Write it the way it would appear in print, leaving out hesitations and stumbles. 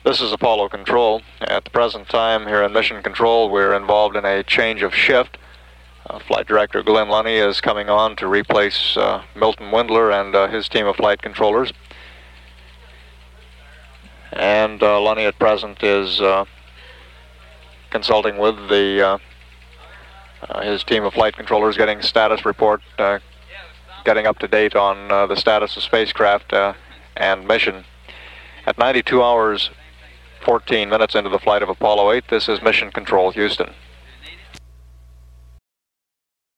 This is Apollo Control. At the present time here in Mission Control, we're involved in a change of shift. Flight Director Glenn Lunny is coming on to replace Milton Windler and his team of flight controllers. And Lunny at present is consulting with his team of flight controllers, getting status report, getting up to date on the status of spacecraft and mission. At 92 hours, 14 minutes into the flight of Apollo 8, this is Mission Control, Houston.